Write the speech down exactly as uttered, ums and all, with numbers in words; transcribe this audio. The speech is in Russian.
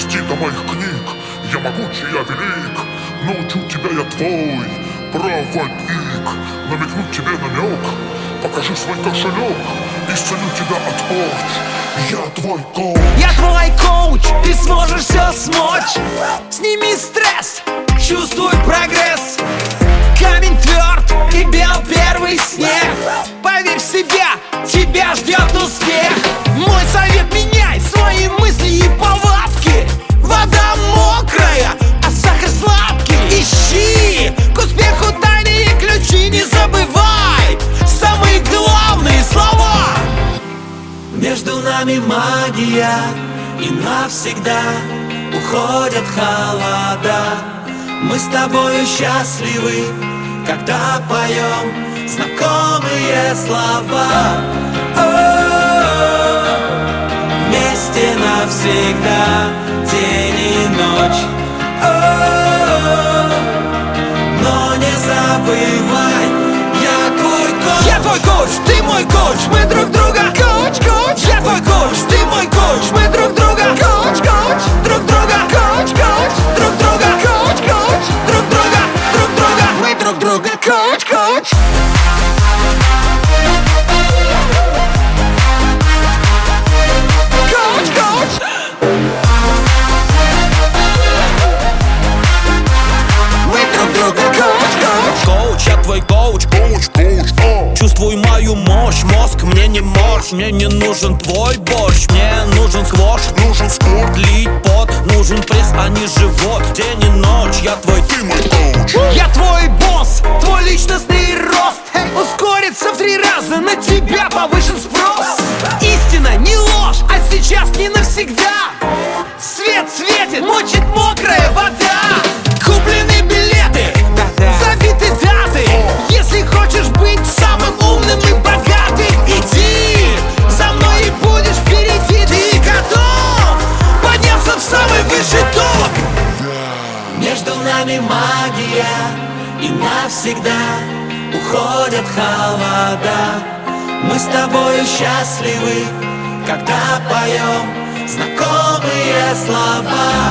дорасти до моих книг. Я могучий, я велик, научу тебя я твой проводник. Намекну тебе намек, покажи свой кошелек, исцелю тебя от порч. Я твой коуч. Я твой коуч, ты сможешь все смочь. Сними стресс, чувствуй прогресс. Камень тверд и бел первый снег. Поверь в себя, тебя ждет успех. Мой совет: меняй свои мысли и повадки. Вода мокрая, а сахар сладкий. Ищи к успеху тайные ключи. Не забывай самые главные слова. Между нами магия, и навсегда уходят холода. Мы с тобою счастливы, когда поем знакомые слова. О-о-о, вместе навсегда, день и ночь. О-о-о, но не забывай, я твой коуч. Я твой коуч, ты мой коуч, мы друг друга. Коуч, коуч, я твой коуч, ты мой коуч, мы друг друга. Коуч, коуч, друг друга. Коуч, коуч, друг друга. Коуч, коуч, друг друга, друг друга. Мы друг друга. Коуч, коуч. Коуч, коуч. Мы друг друга. Коуч, коуч. Коуч, я твой коуч. Коуч, коуч, а. Чувствуй мою мощь, мозг мне не морщ. Мне не нужен твой борщ, мне нужен сквош. Нужен спорт, Лить пот, нужен пресс, а не живот. День и ночь, я твой. ты мой коуч. Я твой босс, твой личностный рост. Ускорится в три раза, на тебя повышен спрос. Истина, не ложь, а сейчас не навсегда. Свет светит, мочит мокрая вода. Куплены билеты, забиты даты. Если хочешь быть самым умным и богатым, иди за мной и будешь впереди. Ты готов подняться в самый высший топ? Между нами магия, и навсегда уходят холода. Мы с тобою счастливы, когда поем знакомые слова.